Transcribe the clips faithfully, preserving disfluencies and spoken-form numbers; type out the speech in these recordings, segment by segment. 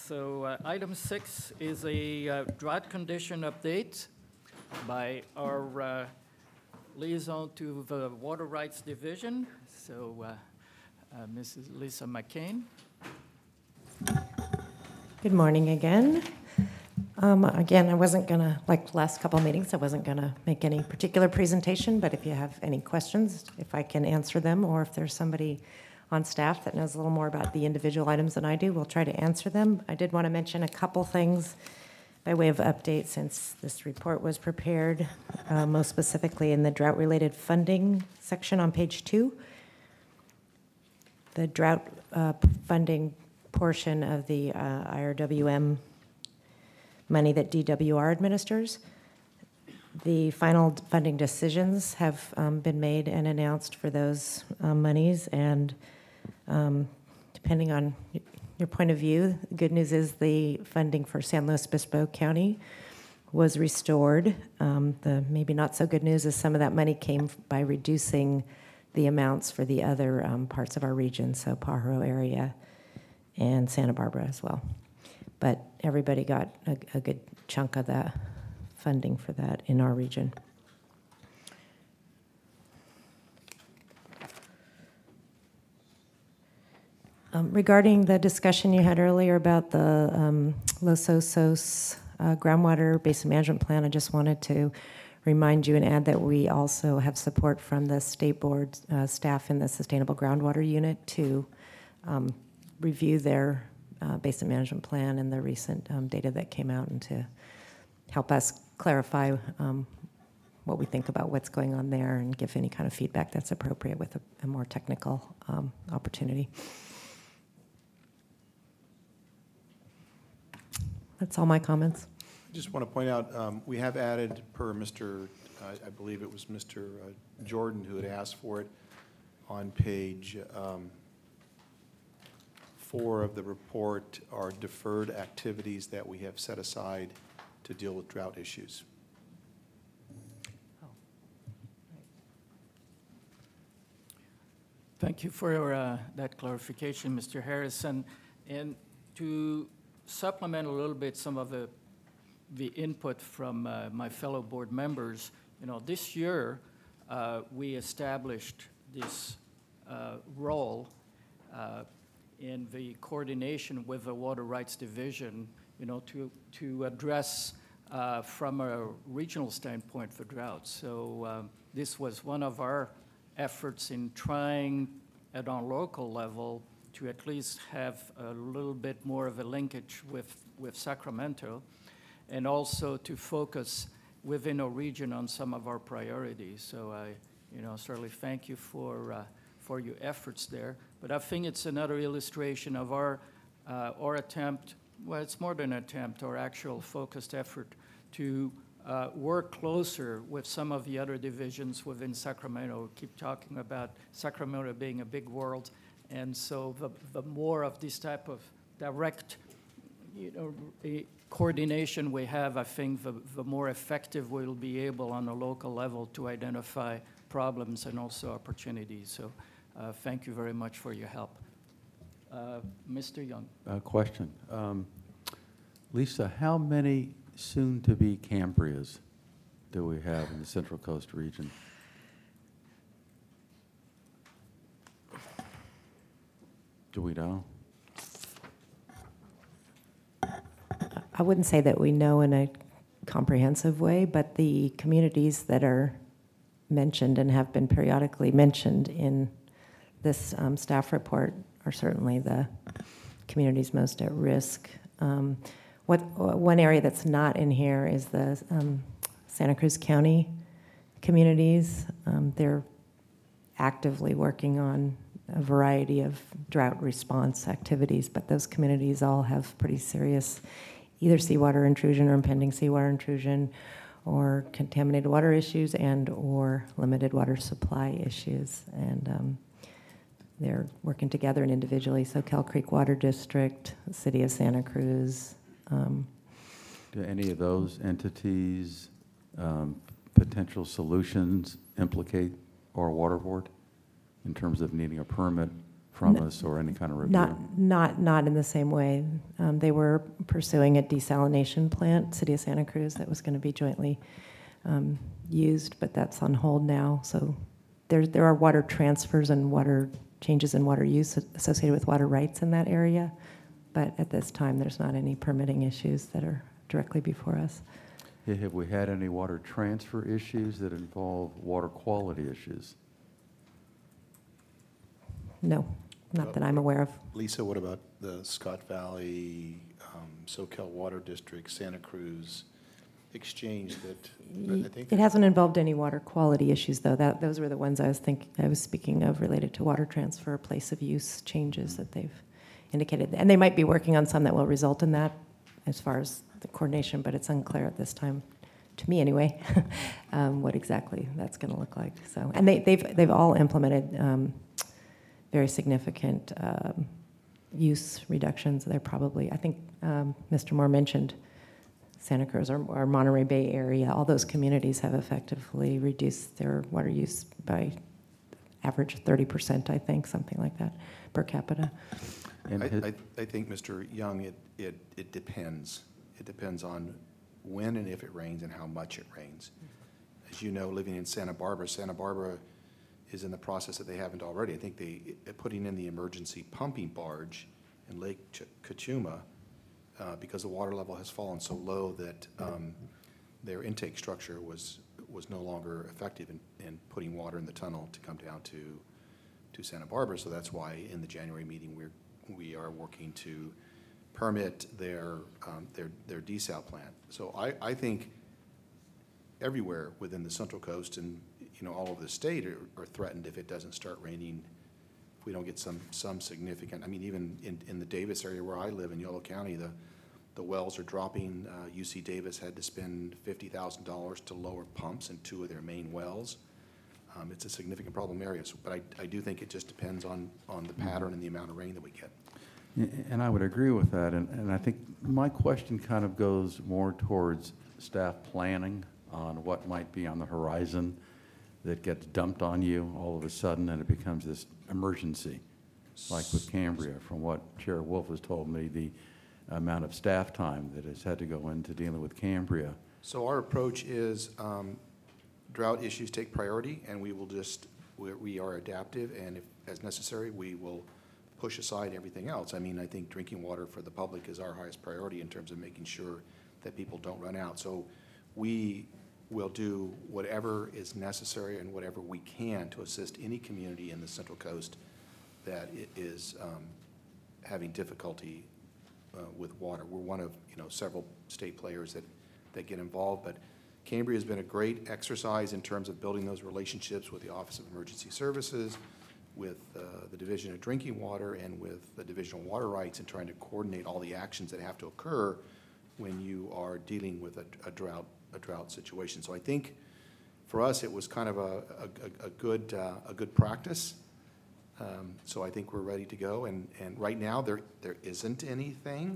So uh, item six is a uh, drought condition update by our uh, liaison to the Water Rights Division, so uh, uh, Missus Lisa McCain. Good morning again. Um, again, I wasn't going to, like the last couple of meetings, I wasn't going to make any particular presentation, but if you have any questions, if I can answer them, or if there's somebody on staff that knows a little more about the individual items than I do, we'll try to answer them. I did want to mention a couple things by way of update since this report was prepared, uh, most specifically in the drought-related funding section on page two. The drought uh, funding portion of the uh, I R W M money that D W R administers. The final funding decisions have um, been made and announced for those uh, monies, and um, depending on your point of view, the good news is the funding for San Luis Obispo County was restored. Um, the maybe not so good news is some of that money came by reducing the amounts for the other um, parts of our region, so Pajaro area and Santa Barbara as well. But everybody got a, a good chunk of the funding for that in our region. Um, regarding the discussion you had earlier about the um, Los Osos uh, groundwater basin management plan, I just wanted to remind you and add that we also have support from the state board uh, staff in the Sustainable Groundwater Unit to um, review their uh, basin management plan and the recent um, data that came out, and to help us clarify um, what we think about what's going on there and give any kind of feedback that's appropriate with a, a more technical um, opportunity. That's all my comments. I just want to point out, um, we have added, per Mister Uh, I believe it was Mister Uh, Jordan who had asked for it, on page um, four of the report are deferred activities that we have set aside to deal with drought issues. Oh. Thank you for uh, that clarification, Mister Harrison. And to supplement a little bit some of the the input from uh, my fellow board members, you know, this year uh, we established this uh, role uh, in the coordination with the Water Rights Division, you know, to to address uh, from a regional standpoint for drought. So um, this was one of our efforts in trying at our local level to at least have a little bit more of a linkage with, with Sacramento, and also to focus within our region on some of our priorities. So I, you know, certainly thank you for uh, for your efforts there. But I think it's another illustration of our uh, our attempt. Well, it's more than an attempt, our actual focused effort to uh, work closer with some of the other divisions within Sacramento. We keep talking about Sacramento being a big world, and so the the more of this type of direct, you know, a coordination we have, I think the, the more effective we'll be able on a local level to identify problems and also opportunities. So uh, thank you very much for your help. Uh, Mister Young. Uh, question. Um, Lisa, how many soon-to-be Cambrias do we have in the Central Coast region? Do we know? I wouldn't say that we know in a comprehensive way, but the communities that are mentioned and have been periodically mentioned in this um, staff report are certainly the communities most at risk. Um, what one area that's not in here is the um, Santa Cruz County communities. Um, they're actively working on a variety of drought response activities, but those communities all have pretty serious either seawater intrusion or impending seawater intrusion, or contaminated water issues, and or limited water supply issues. And um, they're working together and individually. So Kell Creek Water District, the City of Santa Cruz. Um, Do any of those entities um, potential solutions implicate our water board in terms of needing a permit from No. us or any kind of review? Not, not, not in the same way. Um, They were pursuing a desalination plant, City of Santa Cruz, that was going to be jointly um, used, but that's on hold now. So there, there are water transfers and water changes in water use associated with water rights in that area, but at this time, there's not any permitting issues that are directly before us. Yeah, have we had any water transfer issues that involve water quality issues? No, not that I'm aware of. Lisa, what about the Scott Valley, um, SoCal Water District, Santa Cruz exchange that, I think? It hasn't involved any water quality issues, though. That, those were the ones I was thinking, I was speaking of related to water transfer, place of use changes that they've indicated. And they might be working on some that will result in that as far as the coordination, but it's unclear at this time, to me anyway, um, what exactly that's going to look like. So, and they, they've, they've all implemented um, very significant um, use reductions. They're probably, I think um, Mister Moore mentioned Santa Cruz or, or Monterey Bay area. All those communities have effectively reduced their water use by average thirty percent, I think, something like that, per capita. And I, has- I, I think, Mister Young, it, it, it depends. It depends on when and if it rains and how much it rains. As you know, living in Santa Barbara, Santa Barbara is in the process that they haven't already. I think they, uh, putting in the emergency pumping barge in Lake Ch- Cachuma, uh, because the water level has fallen so low that um, their intake structure was, was no longer effective in, in putting water in the tunnel to come down to, to Santa Barbara. So that's why in the January meeting, we're, we are working to permit their, um, their, their desal plant. So I, I think everywhere within the Central Coast and, you know, all over the state are, are threatened if it doesn't start raining, if we don't get some, some significant, I mean, even in, in the Davis area where I live in Yolo County, the, the wells are dropping. Uh, U C Davis had to spend fifty thousand dollars to lower pumps in two of their main wells. Um, it's a significant problem area, so, but I, I do think it just depends on, on the pattern and the amount of rain that we get. And I would agree with that, and, and I think my question kind of goes more towards staff planning on what might be on the horizon that gets dumped on you all of a sudden, and it becomes this emergency, like with Cambria, from what Chair Wolf has told me, the amount of staff time that has had to go into dealing with Cambria. So our approach is um, drought issues take priority, and we will just, we we are adaptive, and if as necessary, we will push aside everything else. I mean, I think drinking water for the public is our highest priority in terms of making sure that people don't run out. So we will do whatever is necessary and whatever we can to assist any community in the Central Coast that i- is um, having difficulty uh, with water. We're one of, you know, several state players that, that get involved, but Cambria has been a great exercise in terms of building those relationships with the Office of Emergency Services, with uh, the Division of Drinking Water, and with the Division of Water Rights, and trying to coordinate all the actions that have to occur when you are dealing with a, a drought, a drought situation. So I think for us, it was kind of a, a, a good, uh, a good practice. Um, so I think we're ready to go. And, and right now, there, there isn't anything.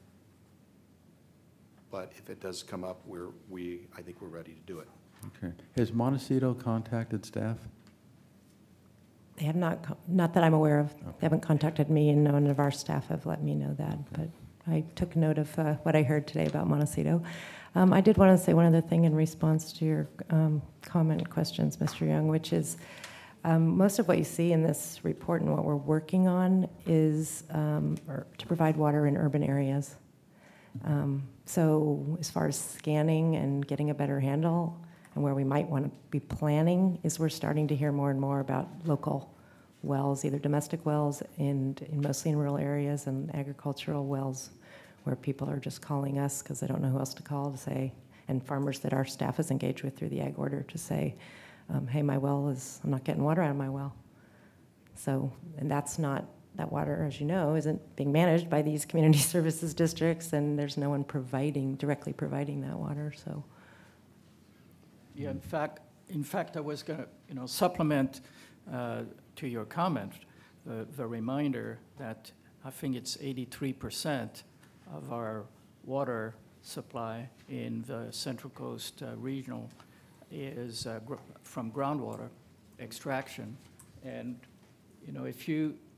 But if it does come up, we're, we, I think we're ready to do it. Okay. Has Montecito contacted staff? They have not, co- not that I'm aware of. They haven't contacted me, and none of our staff have let me know that. But I took note of uh, what I heard today about Montecito. Um, I did want to say one other thing in response to your um, comment and questions, Mister Young, which is um, most of what you see in this report and what we're working on is um, or to provide water in urban areas. Um, so as far as scanning and getting a better handle, and where we might want to be planning is we're starting to hear more and more about local wells, either domestic wells and in mostly in rural areas, and agricultural wells where people are just calling us because they don't know who else to call to say, and farmers that our staff is engaged with through the ag order to say, um, hey, my well is, I'm not getting water out of my well. So, and that's not, that water, as you know, isn't being managed by these community services districts, and there's no one providing, directly providing that water, so. Yeah, in fact, in fact, I was going to, you know, supplement uh, to your comment, the, the reminder that I think it's eighty-three percent of our water supply in the Central Coast uh, regional is uh, gr- from groundwater extraction. And, you know, if you,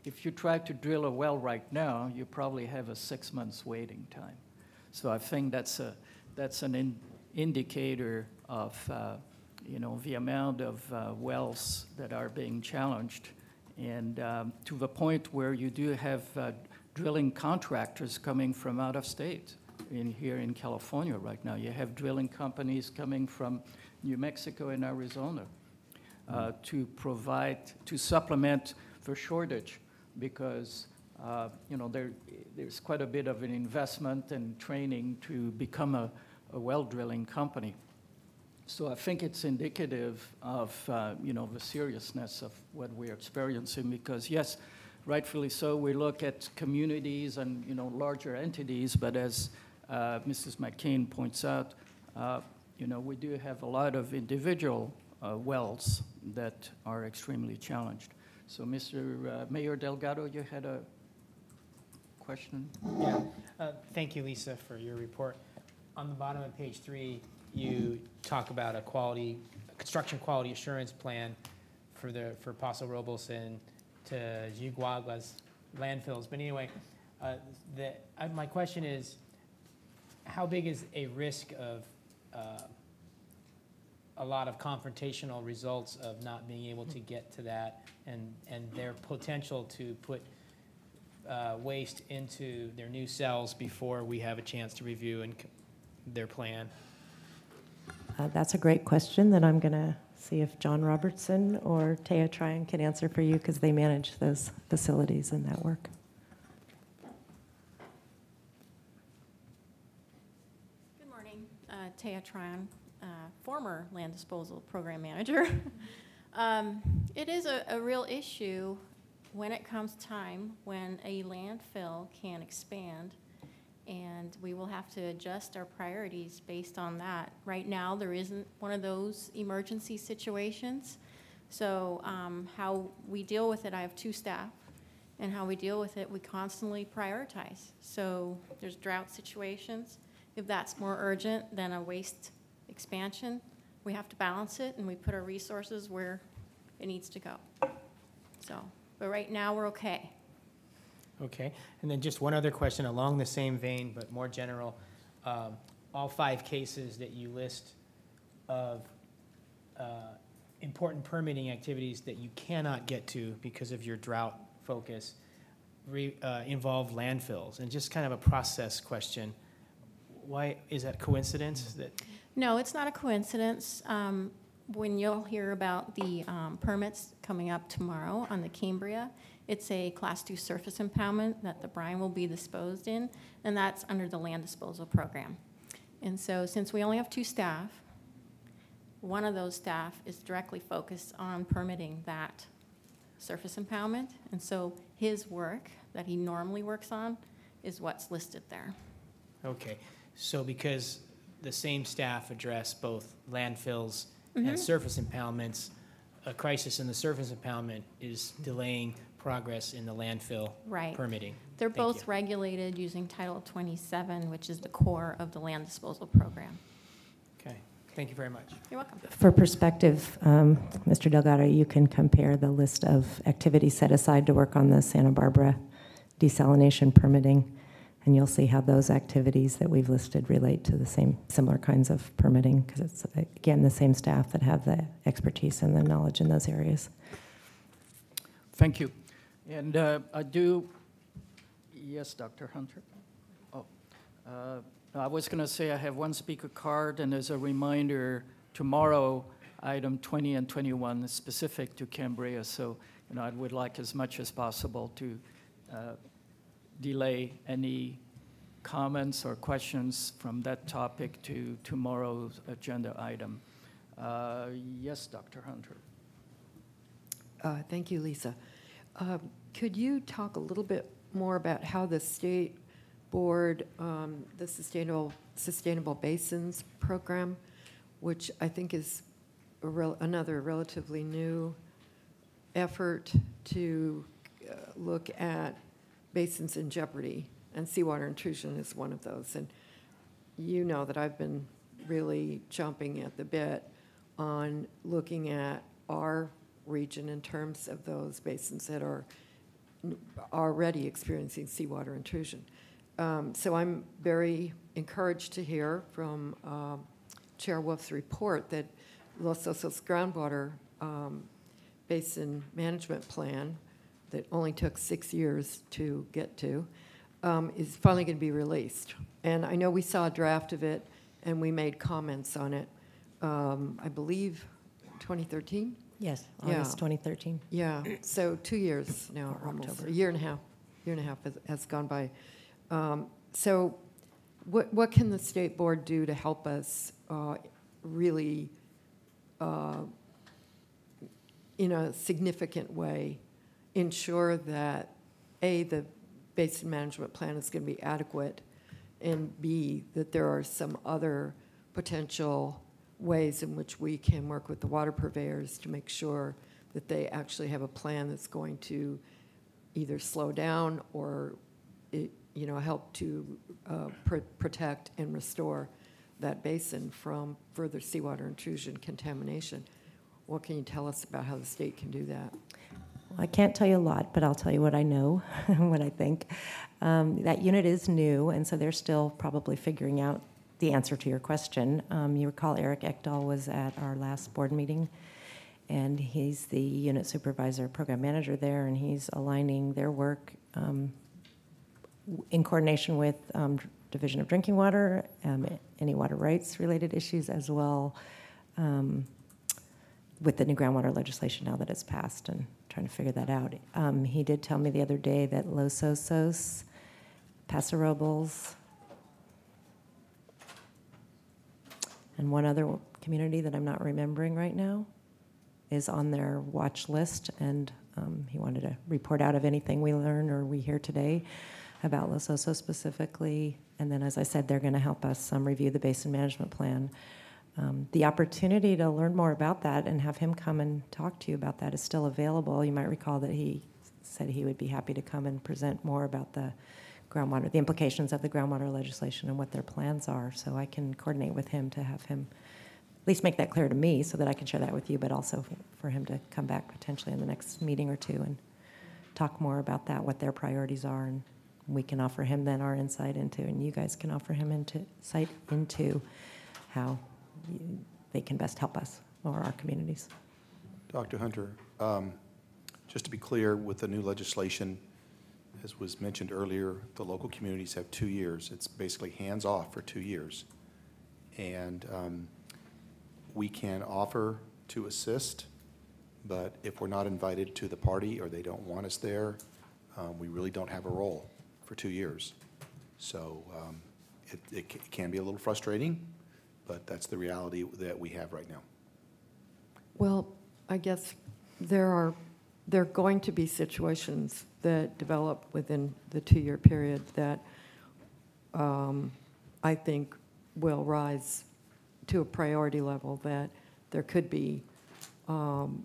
if you try to drill a well right now, you probably have a six months waiting time. So I think that's a that's an in, indicator of uh, you know the amount of uh, wells that are being challenged, and um, to the point where you do have uh, drilling contractors coming from out of state. In here in California right now, you have drilling companies coming from New Mexico and Arizona uh, to provide to supplement the shortage, because uh, you know there there's quite a bit of an investment and training to become a, a well drilling company. So I think it's indicative of uh, you know the seriousness of what we're experiencing, because yes, rightfully so, we look at communities and you know larger entities, but as uh, Missus McCain points out, uh, you know we do have a lot of individual uh, wells that are extremely challenged. So, Mister Uh, Mayor Delgado, you had a question? Yeah. Uh, Thank you, Lisa, for your report. On the bottom of page three, you talk about a quality, a construction quality assurance plan for the, for Paso Robles and to Jiguaguas landfills. But anyway, uh, the, uh, my question is, how big is a risk of uh, a lot of confrontational results of not being able to get to that, and, and their potential to put uh, waste into their new cells before we have a chance to review and c- their plan? Uh, That's a great question that I'm going to see if John Robertson or Taya Tryon can answer for you, because they manage those facilities and that work. Good morning, uh, Taya Tryon, uh, former land disposal program manager. um, it is a, a real issue when it comes time when a landfill can expand, and we will have to adjust our priorities based on that. Right now, there isn't one of those emergency situations. So um, how we deal with it, I have two staff, and how we deal with it, we constantly prioritize. So there's drought situations. If that's more urgent than a waste expansion, we have to balance it, and we put our resources where it needs to go. So, but right now, we're okay. Okay, and then just one other question along the same vein, but more general. Um, all five cases that you list of uh, important permitting activities that you cannot get to because of your drought focus re, uh, involve landfills, and just kind of a process question. Why is that coincidence that? No, it's not a coincidence. Um, when you'll hear about the um, permits coming up tomorrow on the Cambria, it's a class two surface impoundment that the brine will be disposed in, and that's under the land disposal program. And so since we only have two staff, one of those staff is directly focused on permitting that surface impoundment, and so his work that he normally works on is what's listed there. Okay, so because the same staff address both landfills Mhm. and surface impoundments, a crisis in the surface impoundment is delaying progress in the landfill Right. permitting. They're Thank both you. regulated using Title twenty-seven, which is the core of the land disposal program. Okay, thank you very much. You're welcome. For perspective, um, Mister Delgado, you can compare the list of activities set aside to work on the Santa Barbara desalination permitting, and you'll see how those activities that we've listed relate to the same, similar kinds of permitting, because it's, again, the same staff that have the expertise and the knowledge in those areas. Thank you. And uh, I do, yes, Doctor Hunter? Oh, uh, I was going to say I have one speaker card, and as a reminder, tomorrow, item twenty and twenty-one is specific to Cambria, so you know, I would like as much as possible to uh, delay any comments or questions from that topic to tomorrow's agenda item. Uh, Yes, Doctor Hunter. Uh, Thank you, Lisa. Um, Could you talk a little bit more about how the state board, um, the Sustainable, Sustainable Basins Program, which I think is a rel- another relatively new effort to uh, look at basins in jeopardy, and seawater intrusion is one of those. And you know that I've been really chomping at the bit on looking at our region in terms of those basins that are n- already experiencing seawater intrusion. Um, So I'm very encouraged to hear from um, Chair Wolf's report that Los Osos groundwater um, basin management plan that only took six years to get to um, is finally going to be released. And I know we saw a draft of it, and we made comments on it, um, I believe, twenty thirteen? Yes, Yeah. August twenty thirteen. Yeah, so two years now, Or almost, October. a year and a half, year and a half has, has gone by. Um, So what, what can the state board do to help us uh, really, uh, in a significant way, ensure that, A, the basin management plan is going to be adequate, and B, that there are some other potential ways in which we can work with the water purveyors to make sure that they actually have a plan that's going to either slow down or, it, you know, help to uh, pr- protect and restore that basin from further seawater intrusion contamination. What can you tell us about how the state can do that? Well, I can't tell you a lot, but I'll tell you what I know, what I think. Um, that unit is new, and so they're still probably figuring out the answer to your question. Um, you recall Eric Ekdahl was at our last board meeting, and he's the unit supervisor, program manager there, and he's aligning their work um, in coordination with um, Division of Drinking Water, um, any water rights related issues as well, um, with the new groundwater legislation now that it's passed, and trying to figure that out. Um, he did tell me the other day that Los Osos, Paso Robles, and one other community that I'm not remembering right now is on their watch list, and um, he wanted to report out of anything we learn or we hear today about Los Osos specifically. And then, as I said, they're going to help us um, review the basin management plan. Um, the opportunity to learn more about that and have him come and talk to you about that is still available. You might recall that he said he would be happy to come and present more about the groundwater, the implications of the groundwater legislation and what their plans are. So I can coordinate with him to have him at least make that clear to me so that I can share that with you, but also for him to come back potentially in the next meeting or two and talk more about that, what their priorities are, and we can offer him then our insight into, and you guys can offer him into, insight into how you, they can best help us or our communities. Doctor Hunter, um, just to be clear, with the new legislation, as was mentioned earlier, the local communities have two years. It's basically hands-off for two years. And um, we can offer to assist, but if we're not invited to the party or they don't want us there, um, we really don't have a role for two years. So um, it, it ca- it can be a little frustrating, but that's the reality that we have right now. Well, I guess there are, there are going to be situations that develop within the two-year period that um, I think will rise to a priority level, that there could be um,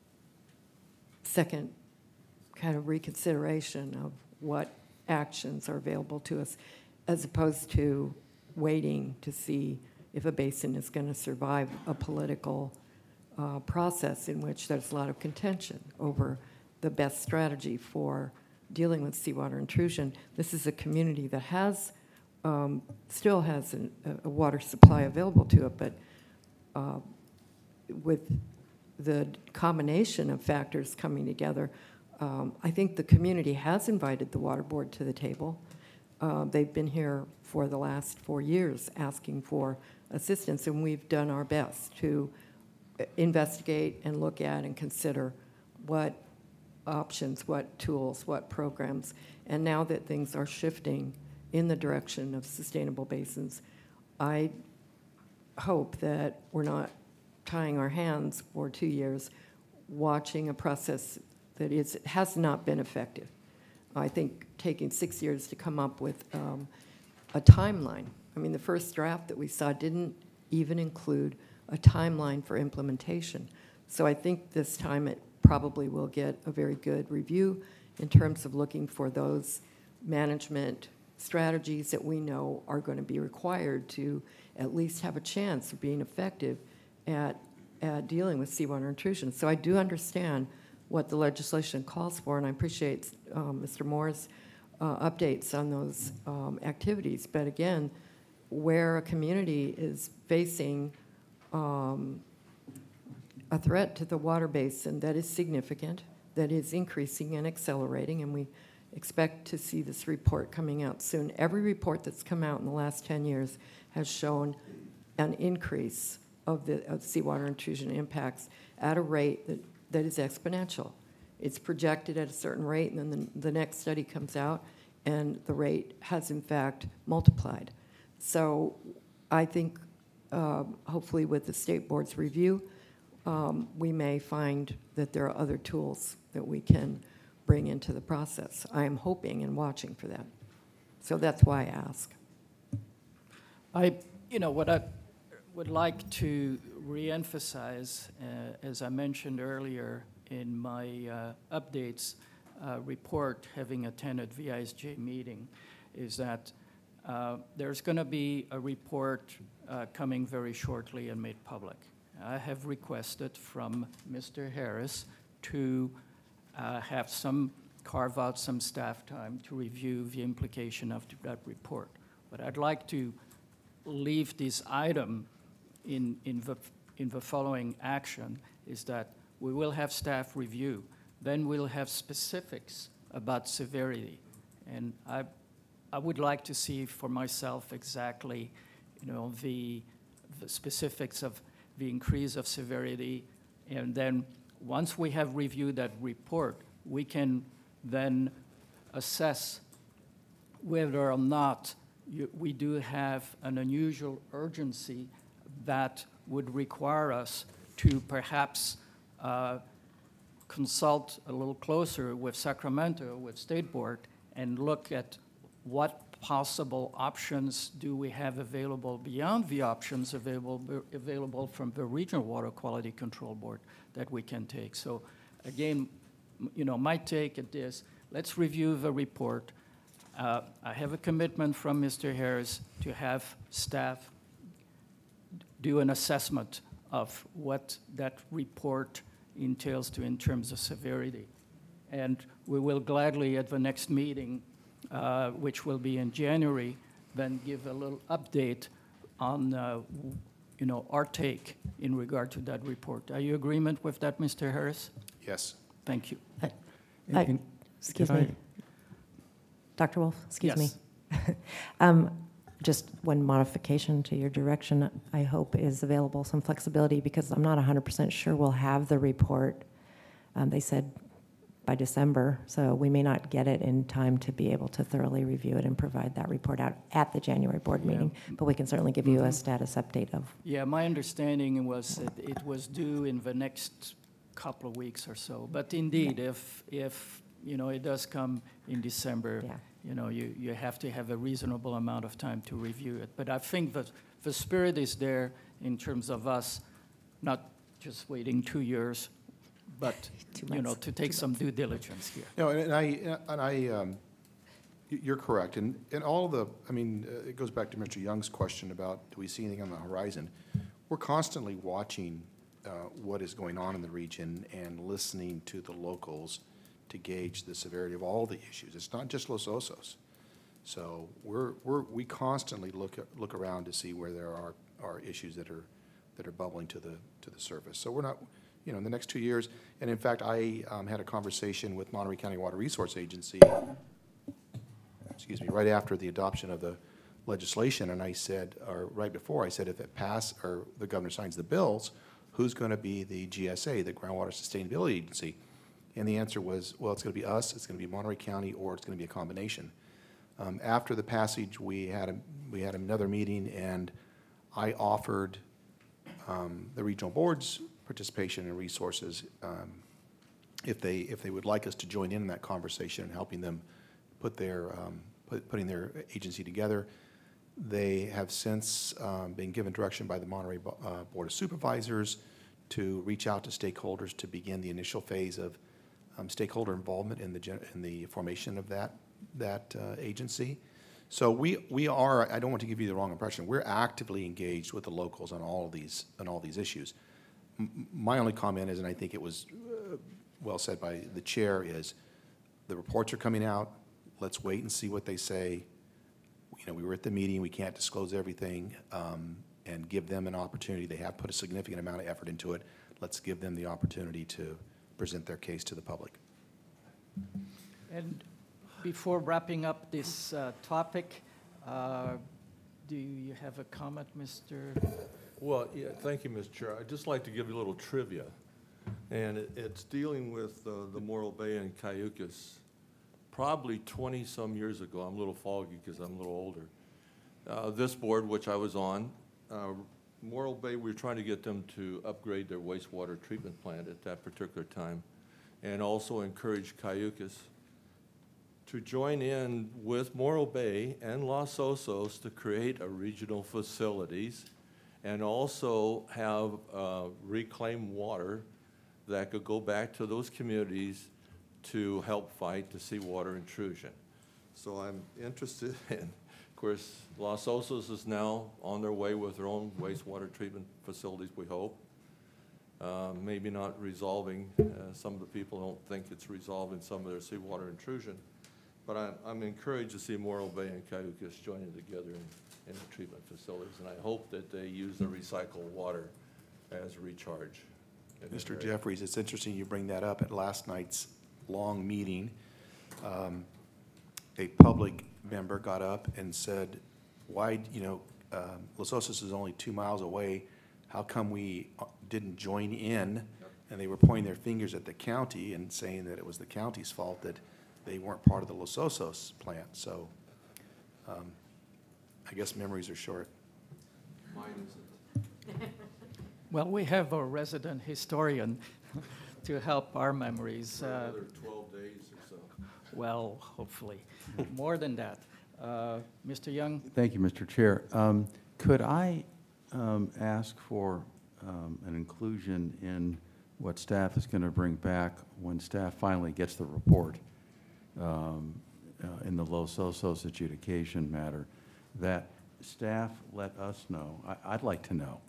second kind of reconsideration of what actions are available to us, as opposed to waiting to see if a basin is going to survive a political uh, process in which there's a lot of contention over the best strategy for dealing with seawater intrusion. This is a community that has, um, still has an, a water supply available to it, but uh, with the combination of factors coming together, um, I think the community has invited the water board to the table. Uh, they've been here for the last four years asking for assistance, and we've done our best to investigate and look at and consider what options, what tools, what programs. And now that things are shifting in the direction of sustainable basins, I hope that we're not tying our hands for two years watching a process that is, has not been effective. I think taking six years to come up with um, a timeline. I mean, the first draft that we saw didn't even include a timeline for implementation. So I think this time it probably will get a very good review in terms of looking for those management strategies that we know are going to be required to at least have a chance of being effective at, at dealing with seawater intrusion. So I do understand what the legislation calls for, and I appreciate um, Mister Moore's uh, updates on those um, activities. But again, where a community is facing um, a threat to the water basin that is significant, that is increasing and accelerating, and we expect to see this report coming out soon. Every report that's come out in the last ten years has shown an increase of the of seawater intrusion impacts at a rate that, that is exponential. It's projected at a certain rate, and then the, the next study comes out, and the rate has in fact multiplied. So I think uh, hopefully with the state board's review, um, we may find that there are other tools that we can bring into the process. I am hoping and watching for that. So that's why I ask. I, you know, what I would like to reemphasize, uh, as I mentioned earlier in my uh, updates uh, report, having attended V I S J meeting, is that uh, there's going to be a report uh, coming very shortly and made public. I have requested from Mister Harris to uh, have some, carve out some staff time to review the implication of that report. But I'd like to leave this item in, in, the, in the following action, is that we will have staff review, then we'll have specifics about severity. And I, I would like to see for myself exactly, you know, the, the specifics of the increase of severity, and then once we have reviewed that report, we can then assess whether or not you, we do have an unusual urgency that would require us to perhaps uh, consult a little closer with Sacramento, with State Board, and look at what possible options do we have available beyond the options available available from the Regional Water Quality Control Board that we can take. So again, you know, my take at this, let's review the report. Uh, I have a commitment from Mister Harris to have staff do an assessment of what that report entails to in terms of severity. And we will gladly at the next meeting, uh, which will be in January, then give a little update on uh, you know, our take in regard to that report. Are you in agreement with that, Mister Harris? Yes. Thank you. I- And- Excuse Could me. Doctor Wolf, excuse me. Yes. Um, Just one modification to your direction, I hope, is available, some flexibility, because I'm not one hundred percent sure we'll have the report. Um, They said by December, so we may not get it in time to be able to thoroughly review it and provide that report out at the January board Yeah. meeting. But we can certainly give you a Mhm. status update of, Yeah, my understanding was that it was due in the next couple of weeks or so. But indeed, if, if, you know, it does come in December, yeah. you know, you, you have to have a reasonable amount of time to review it. But I think that the spirit is there in terms of us not just waiting two years, but, Two you know, months. to take Two some due diligence here. No, and and I, and I, um, y- you're correct. And, and all the, I mean, uh, it goes back to Mister Young's question about, do we see anything on the horizon? We're constantly watching uh, what is going on in the region and listening to the locals to gauge the severity of all the issues. It's not just Los Osos. So we're, we're, we constantly look, at- look around to see where there are, are issues that are, that are bubbling to the, to the surface. So we're not, you know, in the next two years, and in fact, I um, had a conversation with Monterey County Water Resource Agency, excuse me, right after the adoption of the legislation, and I said, or right before, I said, if it pass, or the governor signs the bills, who's going to be the G S A, the Groundwater Sustainability Agency? And the answer was, well, it's going to be us, it's going to be Monterey County, or it's going to be a combination. Um, After the passage, we had, a we had another meeting, and I offered um, the regional board's participation and resources um, if they, if they would like us to join in that conversation and helping them put their, um, put- putting their agency together. They have since um, been given direction by the Monterey Bo- uh, Board of Supervisors to reach out to stakeholders to begin the initial phase of um, stakeholder involvement in the, gen- in the formation of that, that uh, agency. So we, we are, I don't want to give you the wrong impression, we're actively engaged with the locals on all of these, on all these issues. M- My only comment is, and I think it was uh, well said by the chair, is the reports are coming out. Let's wait and see what they say. You know, we were at the meeting, we can't disclose everything, um, and give them an opportunity. They have put a significant amount of effort into it. Let's give them the opportunity to present their case to the public. And before wrapping up this uh, topic, uh, do you have a comment, Mister? Well, yeah, thank you, Mister Chair. I'd just like to give you a little trivia. And it, it's dealing with uh, the Morro Bay and Cayucas. Probably twenty-some years ago, I'm a little foggy because I'm a little older. Uh, this board, which I was on, uh, Morro Bay, we were trying to get them to upgrade their wastewater treatment plant at that particular time, and also encourage Cayucas to join in with Morro Bay and Los Osos to create a regional facilities and also have uh, reclaimed water that could go back to those communities to help fight the seawater intrusion. So I'm interested in, of course, Los Osos is now on their way with their own wastewater treatment facilities, we hope. Uh, maybe not resolving, uh, some of the people don't think it's resolving some of their seawater intrusion. But I'm, I'm encouraged to see Morro Bay and Cayucas joining together in, in the treatment facilities, and I hope that they use the recycled water as recharge. in Mister that area. Jeffries, it's interesting you bring that up. At last night's long meeting, um, a public member got up and said, why, you know, um, Los Osos is only two miles away. How come we uh, didn't join in? And they were pointing their fingers at the county and saying that it was the county's fault that they weren't part of the Los Osos plant. So um, I guess memories are short. Mine isn't. Well, we have a resident historian to help our memories. For uh, another twelve days or so. Well, hopefully, more than that. Uh, Mister Young? Thank you, Mister Chair. Um, Could I um, ask for um, an inclusion in what staff is going to bring back when staff finally gets the report um, uh, in the Los Osos adjudication matter, that staff let us know, I- I'd like to know,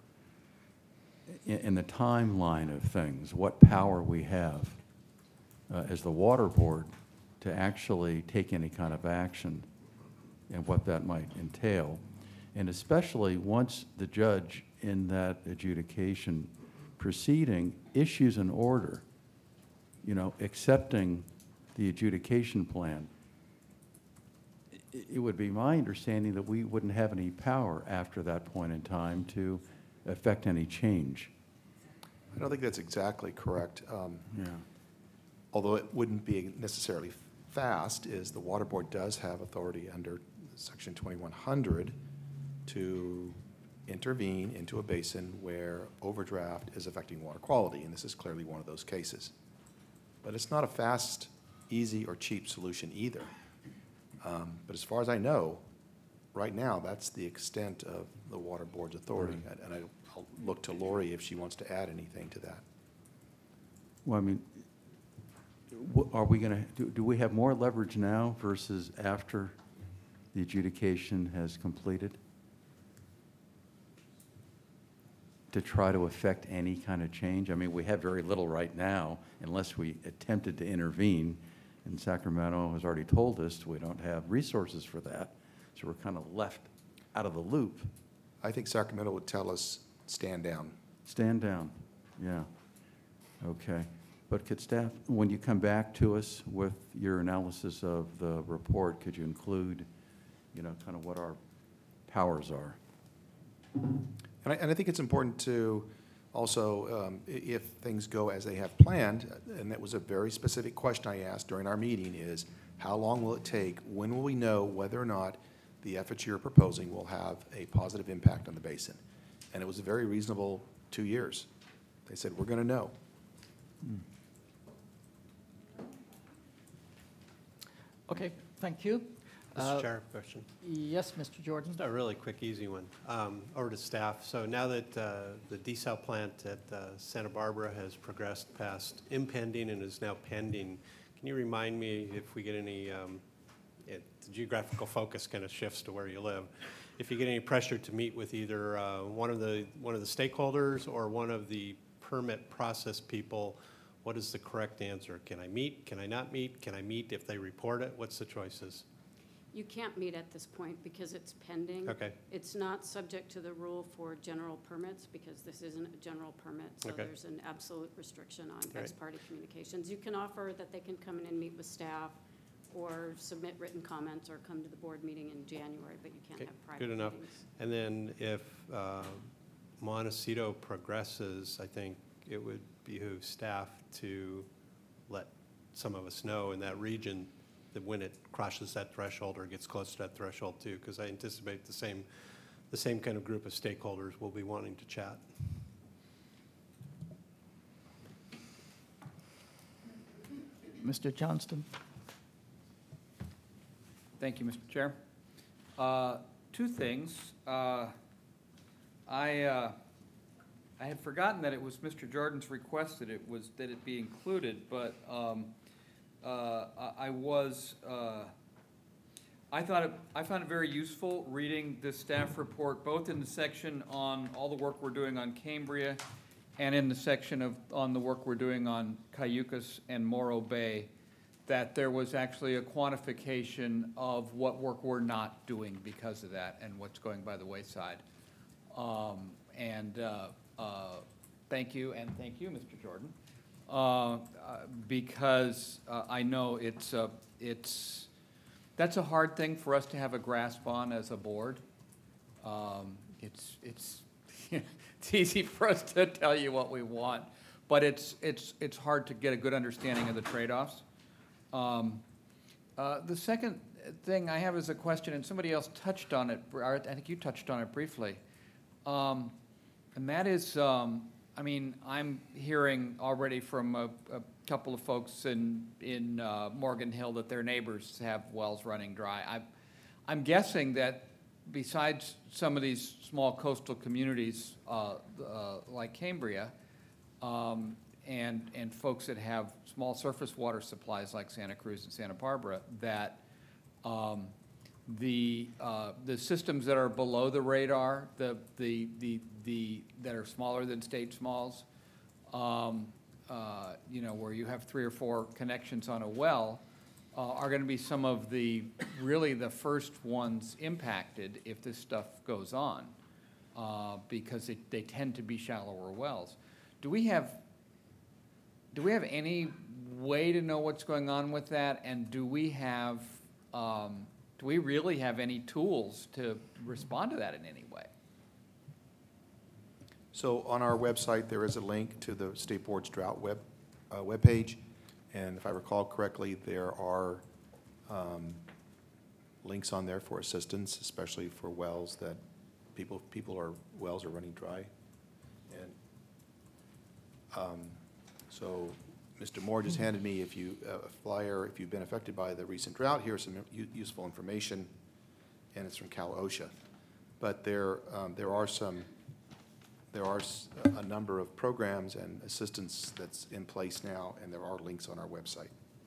in, in the timeline of things, what power we have uh, as the water board to actually take any kind of action and what that might entail. And especially once the judge in that adjudication proceeding issues an order, you know, accepting the adjudication plan, i- it would be my understanding that we wouldn't have any power after that point in time to affect any change. I don't think that's exactly correct. Um, Yeah. although it wouldn't be necessarily fast, is the water board does have authority under section twenty-one hundred to intervene into a basin where overdraft is affecting water quality, and this is clearly one of those cases. But it's not a fast, easy, or cheap solution either. Um, But as far as I know, right now, that's the extent of the water board's authority. And and I- I'll look to Lori if she wants to add anything to that. Well, I mean, wh- are we going to, do we have more leverage now versus after the adjudication has completed to try to affect any kind of change? I mean, we have very little right now unless we attempted to intervene. And Sacramento has already told us we don't have resources for that. So we're kind of left out of the loop. I think Sacramento would tell us, stand down. Stand down, yeah. Okay. But could staff, when you come back to us with your analysis of the report, could you include, you know, kind of what our powers are? And I, and I think it's important to also, um, i- if things go as they have planned, and that was a very specific question I asked during our meeting, is how long will it take? When will we know whether or not the efforts you're proposing will have a positive impact on the basin? And it was a very reasonable two years. They said, we're going to know. Okay, thank you. Uh, Mister Chair, question. Yes, Mister Jordan? Just a really quick, easy one. Um, Over to staff. So now that uh, the desal plant at uh, Santa Barbara has progressed past impending and is now pending, can you remind me if we get any, um, it- the geographical focus kind of shifts to where you live, if you get any pressure to meet with either uh, one of the, one of the stakeholders or one of the permit process people What is the correct answer? Can I meet? Can I not meet? Can I meet if they report it? What's the choices? You can't meet at this point because it's pending. Okay. It's not subject to the rule for general permits because this isn't a general permit. So Okay. there's an absolute restriction on Right. ex parte communications. You can offer that they can come in and meet with staff or submit written comments or come to the board meeting in January, but you can't Okay, have private good enough. meetings. And then if uh, Montecito progresses, I think it would behoove staff to let some of us know in that region that when it crosses that threshold or gets close to that threshold too, because I anticipate the same, the same kind of group of stakeholders will be wanting to chat. Mister Johnston? Thank you, Mister Chair. Uh, Two things. Uh, I, uh, I had forgotten that it was Mister Jordan's request that it was, that it be included, but um, uh, I I was, uh, I thought, it- I found it very useful reading the staff report, both in the section on all the work we're doing on Cambria and in the section of, on the work we're doing on Cayucas and Morro Bay, that there was actually a quantification of what work we're not doing because of that and what's going by the wayside. Um, And uh, uh, thank you, and thank you, Mister Jordan, uh, uh, because uh, I know it's, uh, it's, that's a hard thing for us to have a grasp on as a board. Um, It's, it's, it's easy for us to tell you what we want, but it's, it's, it's hard to get a good understanding of the trade-offs. Um, uh, The second thing I have is a question, and somebody else touched on it, or I think you touched on it briefly. Um, And that is, um, I mean, I'm hearing already from a, a couple of folks in, in uh, Morgan Hill that their neighbors have wells running dry. I, I'm guessing that besides some of these small coastal communities uh, uh, like Cambria, um, and, and folks that have small surface water supplies like Santa Cruz and Santa Barbara, that um, the, uh, the systems that are below the radar, the, the, the, the, that are smaller than state smalls, um, uh, you know, where you have three or four connections on a well, uh, are gonna be some of the, really the first ones impacted if this stuff goes on, uh, because it, they tend to be shallower wells. Do we have, do we have any way to know what's going on with that? And do we have, um, do we really have any tools to respond to that in any way? So on our website, there is a link to the State Board's drought web, uh, webpage. And if I recall correctly, there are um, links on there for assistance, especially for wells that people, people are, wells are running dry. And um, so Mister Moore just handed me if you, uh, a flyer, if you've been affected by the recent drought, here's some u- useful information, and it's from Cal OSHA. But there, um, there are some, there are s- a number of programs and assistance that's in place now, and there are links on our website.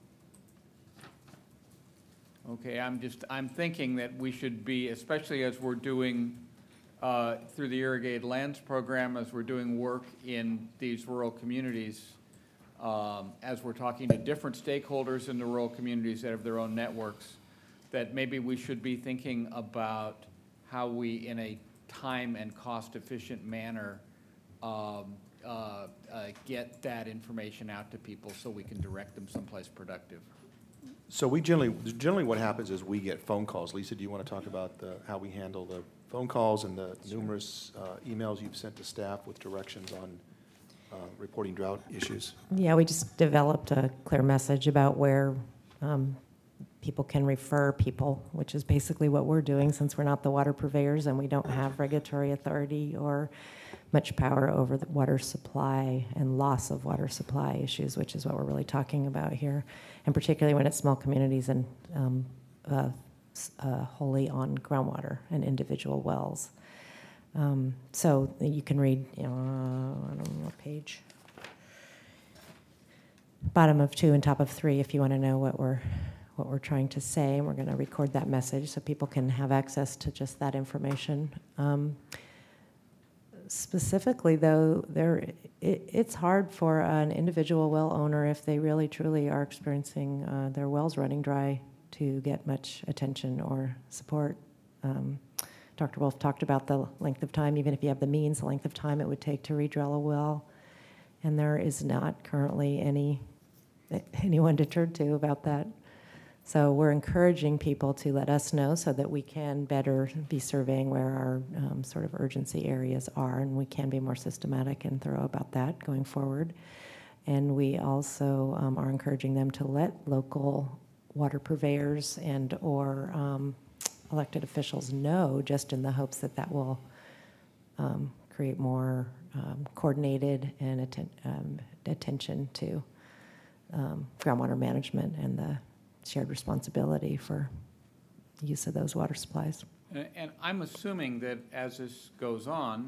Okay, I'm just, I'm thinking that we should be, especially as we're doing, uh, through the Irrigated Lands Program, as we're doing work in these rural communities, um, as we're talking to different stakeholders in the rural communities that have their own networks, that maybe we should be thinking about how we, in a time and cost-efficient manner, um, uh, uh, get that information out to people so we can direct them someplace productive. So we generally, generally what happens is we get phone calls. Lisa, do you want to talk about the, how we handle the phone calls and the numerous uh, emails you've sent to staff with directions on uh, reporting drought issues? Yeah, we just developed a clear message about where um, people can refer people, which is basically what we're doing since we're not the water purveyors and we don't have regulatory authority or much power over the water supply and loss of water supply issues, which is what we're really talking about here, and particularly when it's small communities and um, uh, s- uh, wholly on groundwater and individual wells. Um, so you can read, you know, I don't know what page. Bottom of two and top of three, if you want to know what we're what we're trying to say. We're going to record that message so people can have access to just that information. Um, specifically, though, there, it, it's hard for an individual well owner, if they really truly are experiencing uh, their wells running dry, to get much attention or support. Um, Doctor Wolf talked about the length of time, even if you have the means, the length of time it would take to redrill a well. And there is not currently any anyone to turn to about that. So we're encouraging people to let us know so that we can better be surveying where our um, sort of urgency areas are, and we can be more systematic and thorough about that going forward. And we also um, are encouraging them to let local water purveyors and or um, elected officials know, just in the hopes that that will um, create more um, coordinated and atten- um, attention to um, groundwater management and the shared responsibility for use of those water supplies. And, and I'm assuming that as this goes on,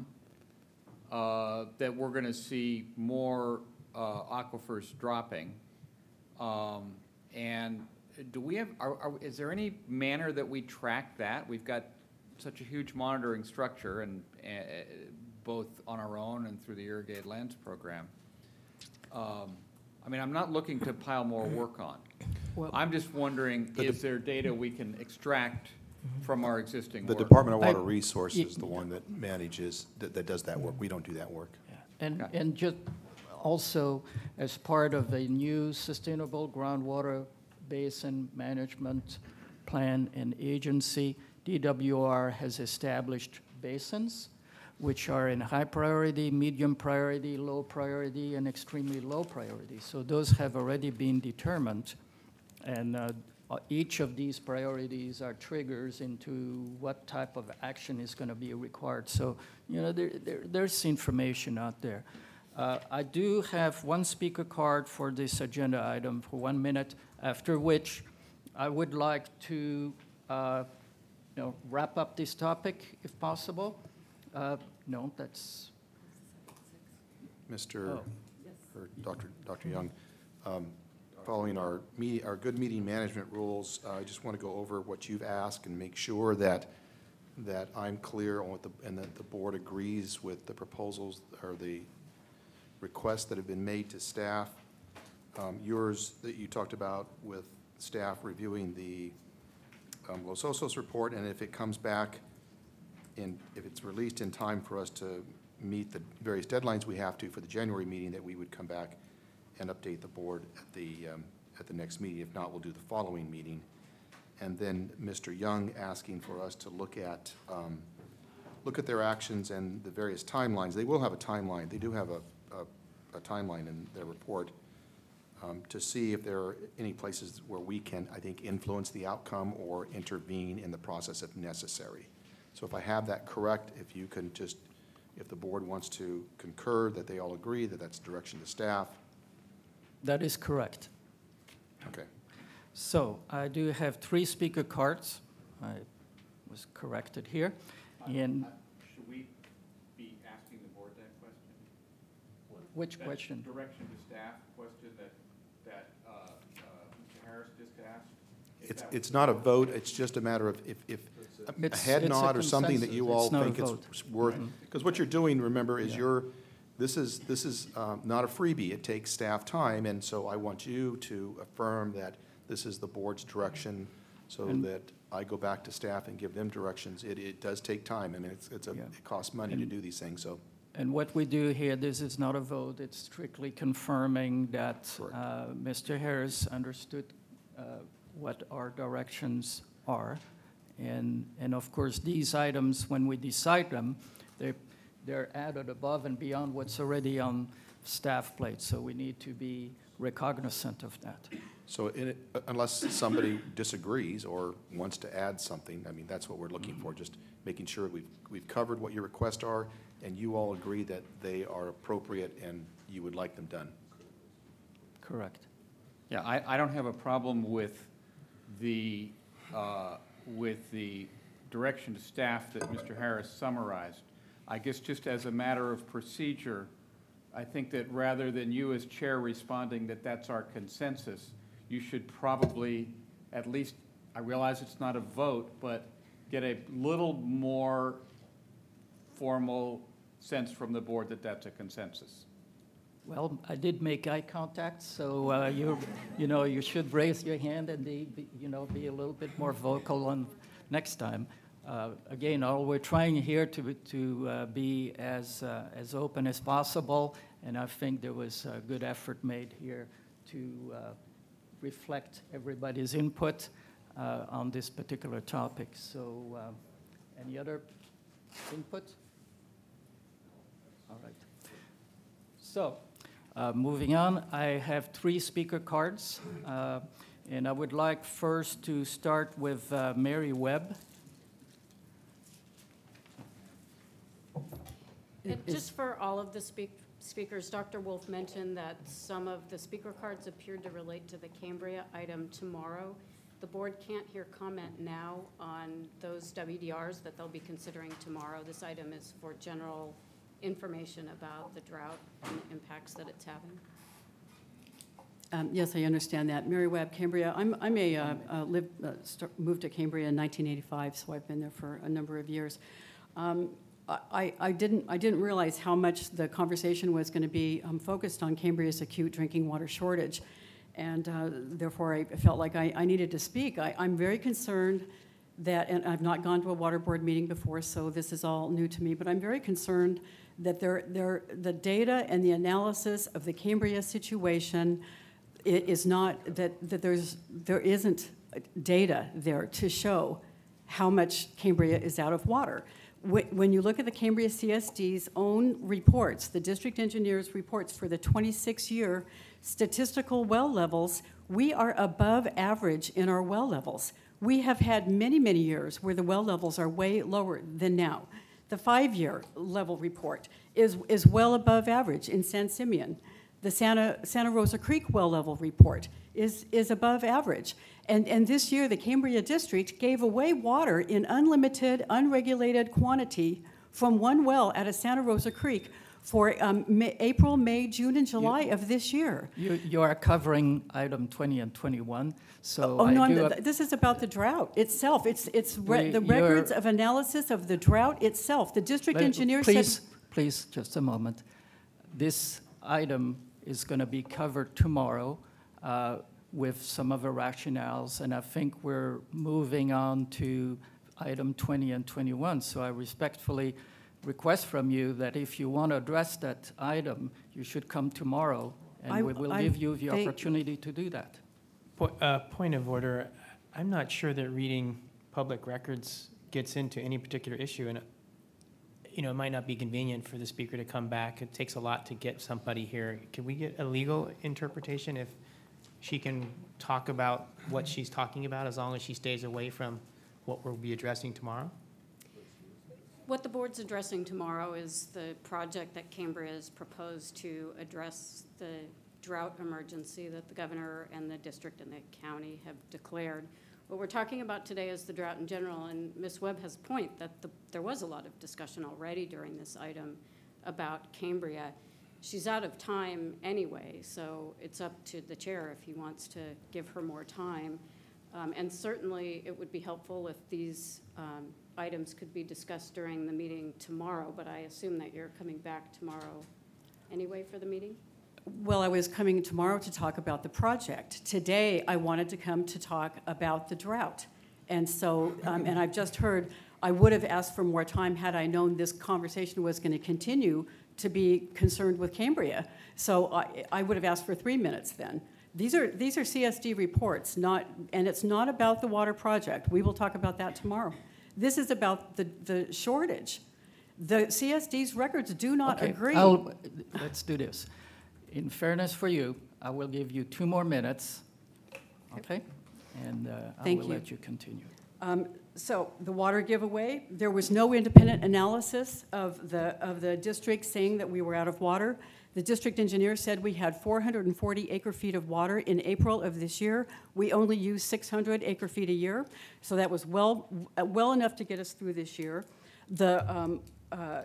uh, that we're gonna see more, uh, aquifers dropping. Um, and do we have, are, are, is there any manner that we track that? We've got such a huge monitoring structure, and, uh, both on our own and through the Irrigated Lands Program. Um, I mean, I'm not looking to pile more work on. Well- I'm just wondering, is there data we can extract from our existing The work? Department of Water I- Resources is y- the one that manages, that, that does that work. We don't do that work. And, Okay. and just also, as part of a new sustainable groundwater basin management plan and agency, D W R has established basins, which are in high priority, medium priority, low priority, and extremely low priority. So those have already been determined, and uh, uh, each of these priorities are triggers into what type of action is going to be required. So, you know, there, there, there's information out there. Uh, I do have one speaker card for this agenda item for one minute, after which I would like to, uh, you know, wrap up this topic if possible. Uh, No, that's, Mister Oh. or Doctor Doctor Young, um, following our me, our good meeting management rules, uh, I just want to go over what you've asked and make sure that, that I'm clear on what the, and that the board agrees with the proposals or the requests that have been made to staff. Um, Yours that you talked about with staff reviewing the um, Los Osos report, and if it comes back in, if it's released in time for us to meet the various deadlines we have to for the January meeting, that we would come back and update the board at the, um, at the next meeting. If not, we'll do the following meeting. And then Mister Young asking for us to look at, um, look at their actions and the various timelines. They will have a timeline. They do have a, a, a timeline in their report, um, to see if there are any places where we can, I think, influence the outcome or intervene in the process if necessary. So if I have that correct, if you can just, if the board wants to concur that they all agree that that's direction to staff, that is correct. okay. So I do have three speaker cards. I was corrected here. And Should we be asking the board that question? which That question? Direction to staff question that, that uh, uh, Mister Harris just asked? Is It's, that- it's not a vote, it's just a matter of if, if a It's- head it's a nod or something that consensus. you all It's not a think vote. it's worth. Because what you're doing, remember, is Yeah. you're, this is, this is um, not a freebie. It takes staff time, and so I want you to affirm that this is the board's direction, so And- that I go back to staff and give them directions. It, it does take time. I mean, it's, it's a, Yeah. it costs money to And- do these things, so. And what we do here, this is not a vote, it's strictly confirming that Correct. uh, Mister Harris understood uh, what our directions are. And, and of course, these items, when we decide them, they're, they're added above and beyond what's already on staff plate, so we need to be recognizant of that. So in it, unless somebody disagrees or wants to add something, I mean, that's what we're looking for, just making sure we've, we've covered what your requests are, and you all agree that they are appropriate and you would like them done. Correct. Yeah, I, I don't have a problem with the, uh, with the direction to staff that Mister Harris summarized. I guess just as a matter of procedure, I think that rather than you as chair responding that that's our consensus, you should probably at least, I realize it's not a vote, but get a little more formal sense from the board that that's a consensus. Well, I did make eye contact, so uh, you, you know, you should raise your hand and be, be- you know, be a little bit more vocal on next time. Uh, Again, all we're trying here to, to uh, be as, uh, as open as possible, and I think there was a good effort made here to uh, reflect everybody's input uh, on this particular topic. So, uh, any other input? All right. So, uh, moving on, I have three speaker cards, uh, and I would like first to start with uh, Mary Webb. And just for all of the speak- speakers, Doctor Wolf mentioned that some of the speaker cards appeared to relate to the Cambria item tomorrow. The board can't hear comment now on those W D Rs that they'll be considering tomorrow. This item is for general information about the drought and the impacts that it's having. Um, Yes, I understand that. Mary Webb, Cambria. I'm, I'm a, uh, uh, live, uh, st- moved to Cambria in nineteen eighty-five, so I've been there for a number of years. Um, I, I didn't, I didn't realize how much the conversation was going to be um, focused on Cambria's acute drinking water shortage. And uh, therefore, I felt like I, I needed to speak. I, I'm very concerned that, and I've not gone to a water board meeting before, so this is all new to me, but I'm very concerned that there, there, the data and the analysis of the Cambria situation i- is not, that, that there's, there isn't data there to show how much Cambria is out of water. Wh- When you look at the Cambria C S D's own reports, the district engineer's reports for the twenty-six year statistical well levels, we are above average in our well levels. We have had many, many years where the well levels are way lower than now. The five-year level report is, is well above average in San Simeon. The Santa, Santa Rosa Creek well level report is, is above average. And, and this year, the Cambria District gave away water in unlimited, unregulated quantity from one well out of Santa Rosa Creek for um, May, April, May, June, and July of this year. You, you are covering item twenty and twenty-one, so Oh, I no, do. no, ap- this is about the drought itself. It's, it's re- We- the you're- records of analysis of the drought itself. The district Let- engineer said. Please, please, just a moment. This item is going to be covered tomorrow uh, with some of the rationales, and I think we're moving on to item twenty and twenty-one. So I respectfully request from you that if you want to address that item, you should come tomorrow, I- and we will I give you the think- opportunity to do that. Po- uh, Point of order, I'm not sure that reading public records gets into any particular issue, and, uh, you know, it might not be convenient for the speaker to come back. It takes a lot to get somebody here. Can we get a legal interpretation if she can talk about what she's talking about, as long as she stays away from what we'll be addressing tomorrow? What the board's addressing tomorrow is the project that Cambria has proposed to address the drought emergency that the governor and the district and the county have declared. What we're talking about today is the drought in general, and Miz Webb has a point that the, there was a lot of discussion already during this item about Cambria. She's out of time anyway, so it's up to the chair if he wants to give her more time. Um, and certainly, it would be helpful if these um, items could be discussed during the meeting tomorrow, but I assume that you're coming back tomorrow anyway for the meeting? Well, I was coming tomorrow to talk about the project. Today, I wanted to come to talk about the drought. And so, um, and I've just heard, I would have asked for more time had I known this conversation was going to continue to be concerned with Cambria. So I, I would have asked for three minutes then. These are, these are C S D reports, not, and it's not about the water project. We will talk about that tomorrow. This is about the, the shortage. The C S D's records do not Okay, agree. I'll- Let's do this. In fairness for you, I will give you two more minutes, okay? And uh, I Thank will you. let you continue. Um, So the water giveaway, there was no independent analysis of the, of the district saying that we were out of water. The district engineer said we had four hundred forty acre feet of water in April of this year. We only used six hundred acre feet a year, so that was well, well enough to get us through this year. The, um, uh,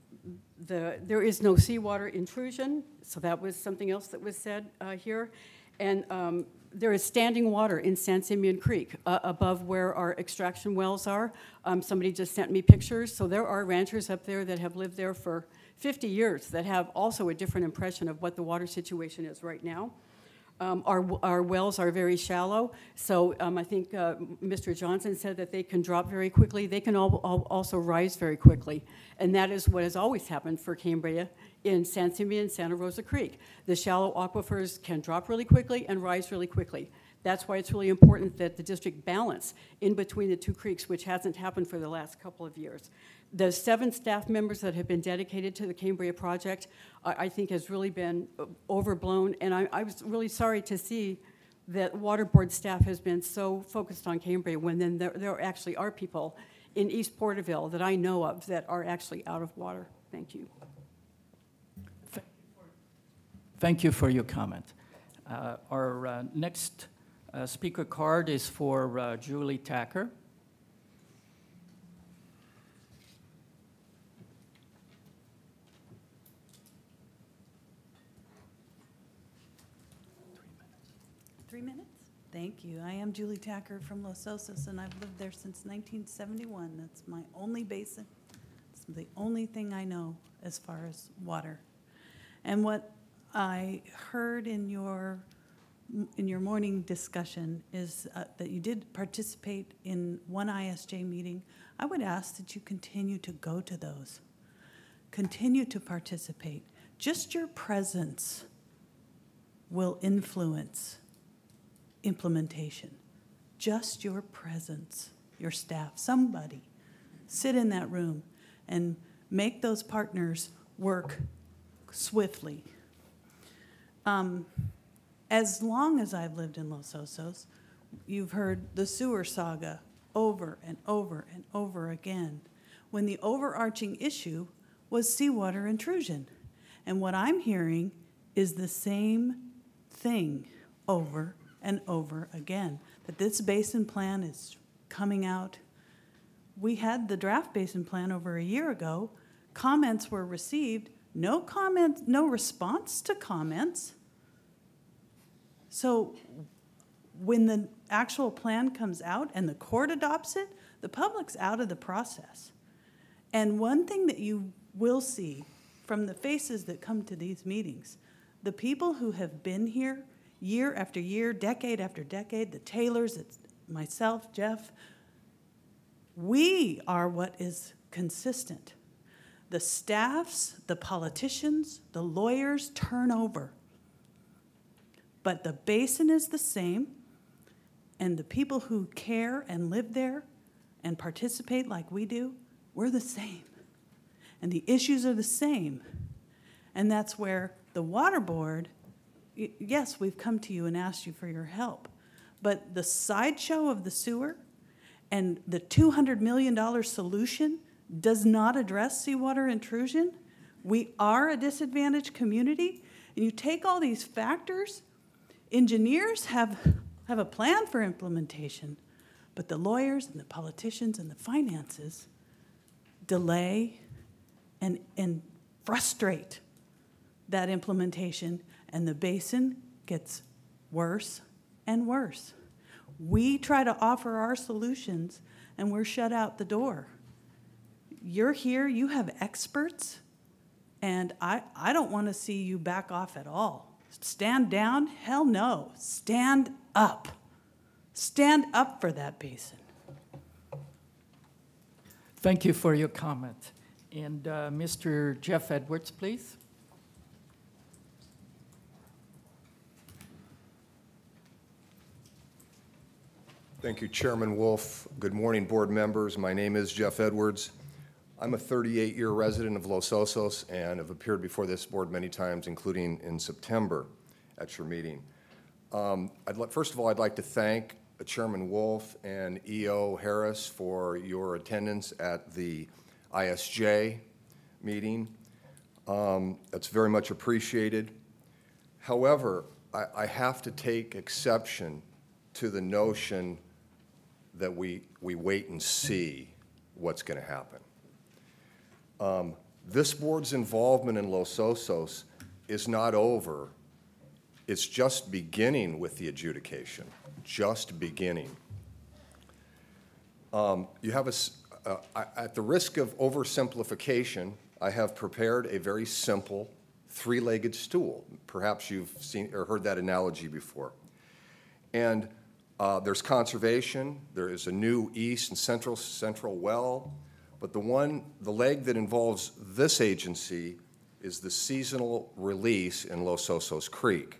the, there is no seawater intrusion, so that was something else that was said uh, here. And um, there is standing water in San Simeon Creek uh, above where our extraction wells are. Um, Somebody just sent me pictures. So there are ranchers up there that have lived there for fifty years that have also a different impression of what the water situation is right now. Um, Our our wells are very shallow, so um, I think uh, Mister Johnson said that they can drop very quickly. They can al- al- also rise very quickly, and that is what has always happened for Cambria in San Simeon, Santa Rosa Creek. The shallow aquifers can drop really quickly and rise really quickly. That's why it's really important that the district balance in between the two creeks, which hasn't happened for the last couple of years. The seven staff members that have been dedicated to the Cambria project, I, I think has really been overblown, and I, I was really sorry to see that water board staff has been so focused on Cambria when then there, there actually are people in East Porterville that I know of that are actually out of water. Thank you. Thank you for your comment. Uh, Our uh, next uh, speaker card is for uh, Julie Tacker. Three minutes? Thank you. I am Julie Tacker from Los Osos, and I've lived there since nineteen seventy-one. That's my only basin. It's the only thing I know as far as water. And what I heard in your in your morning discussion is uh, that you did participate in one I S J meeting. I would ask that you continue to go to those. Continue to participate. Just your presence will influence implementation. Just your presence, your staff, somebody, sit in that room and make those partners work swiftly. Um, as long as I've lived in Los Osos, you've heard the sewer saga over and over and over again, when the overarching issue was seawater intrusion. And what I'm hearing is the same thing over and over again, that this basin plan is coming out. We had the draft basin plan over a year ago. Comments were received. No comment, no response to comments. So when the actual plan comes out and the court adopts it, the public's out of the process. And one thing that you will see from the faces that come to these meetings, the people who have been here year after year, decade after decade, the Taylors, it's myself, Jeff, we are what is consistent. The staffs, the politicians, the lawyers turn over. But the basin is the same, and the people who care and live there and participate like we do, we're the same. And the issues are the same. And that's where the water board, yes, we've come to you and asked you for your help, but the sideshow of the sewer and the two hundred million dollars solution does not address seawater intrusion. We are a disadvantaged community, and you take all these factors, engineers have, have a plan for implementation, but the lawyers and the politicians and the finances delay and, and frustrate that implementation, and the basin gets worse and worse. We try to offer our solutions, and we're shut out the door. You're here, you have experts, and I, I don't want to see you back off at all. Stand down? Hell no. Stand up. Stand up for that basin. Thank you for your comment. And uh, Mister Jeff Edwards, please. Thank you, Chairman Wolf. Good morning, board members. My name is Jeff Edwards. I'm a thirty-eight year resident of Los Osos and have appeared before this board many times, including in September at your meeting. Um, I'd like, first of all, I'd like to thank Chairman Wolf and E O Harris for your attendance at the I S J meeting. Um, that's very much appreciated. However, I, I have to take exception to the notion that we, we wait and see what's going to happen. Um, this board's involvement in Los Osos is not over it's just beginning with the adjudication, just beginning. Um, You have a, s- uh, I- at the risk of oversimplification, I have prepared a very simple three-legged stool. Perhaps you've seen or heard that analogy before. And uh, there's conservation, there is a new east and central, central well, but the one, the leg that involves this agency is the seasonal release in Los Osos Creek.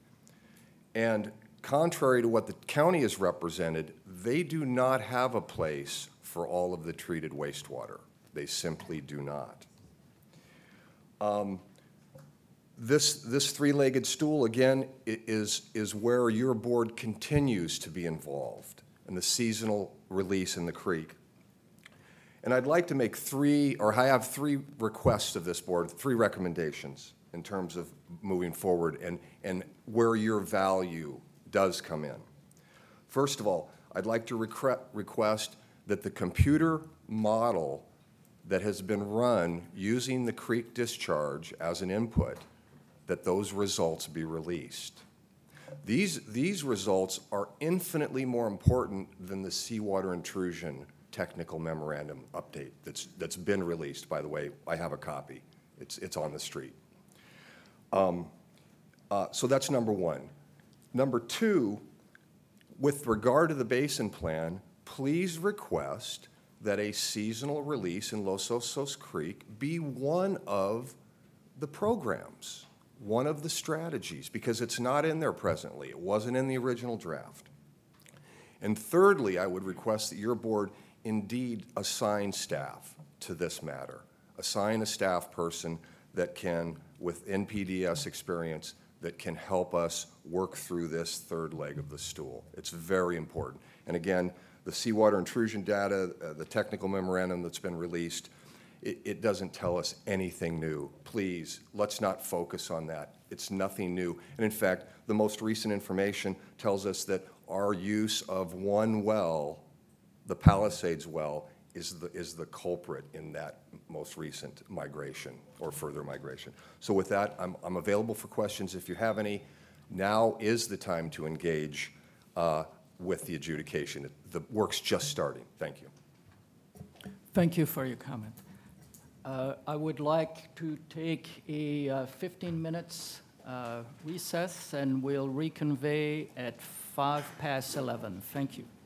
And contrary to what the county has represented, they do not have a place for all of the treated wastewater. They simply do not. Um, This, this three-legged stool, again, i- is, is where your board continues to be involved in the seasonal release in the creek. And I'd like to make three, or I have three requests of this board, three recommendations in terms of moving forward and, and where your value does come in. First of all, I'd like to recre- request that the computer model that has been run using the creek discharge as an input, that those results be released. These, these results are infinitely more important than the seawater intrusion technical memorandum update that's, that's been released, by the way. I have a copy. It's, it's on the street. Um, uh, so that's number one. Number two, with regard to the basin plan, please request that a seasonal release in Los Osos Creek be one of the programs, one of the strategies, because it's not in there presently. It wasn't in the original draft. And thirdly, I would request that your board indeed assign staff to this matter. Assign a staff person that can, with N P D S experience, that can help us work through this third leg of the stool. It's very important. And again, the seawater intrusion data, uh, the technical memorandum that's been released, it, it doesn't tell us anything new. Please, let's not focus on that. It's nothing new. And in fact, the most recent information tells us that our use of one well, the Palisades well, is the, is the culprit in that most recent migration or further migration. So with that, I'm, I'm available for questions if you have any. Now is the time to engage uh, with the adjudication. The work's just starting. Thank you. Thank you for your comment. Uh, I would like to take a uh, fifteen minutes uh, recess, and we'll reconvene at five past eleven. Thank you.